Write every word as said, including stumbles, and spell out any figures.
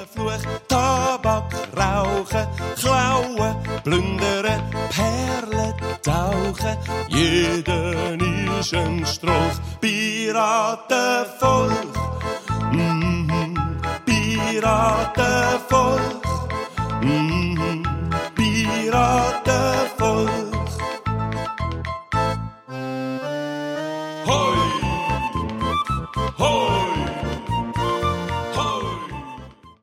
Fluch, Tabak, Rauchen, Klauen, Plündern, Perlen, Tauchen. Jeder ist ein Strolch, Piratenvolk. Mhm. Piratenvolk. Mhm. Piratenvolk. Hoi!